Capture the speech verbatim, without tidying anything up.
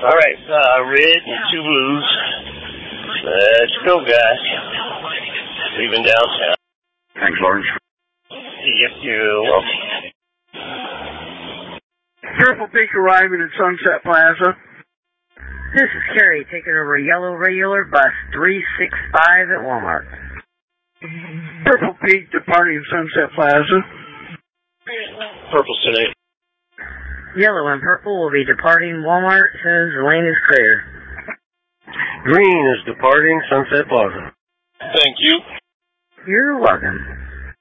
All right, uh, red, two blues. Let's go, guys. Leaving downtown. Thanks, Lawrence. Yep, you're welcome. Purple Peak arriving at Sunset Plaza. This is Carrie taking over yellow regular bus three six five at Walmart. Purple Peak departing Sunset Plaza. Purple's today. Yellow and purple will be departing Walmart as soon as the lane is clear. Green is departing Sunset Plaza. Thank you. You're welcome.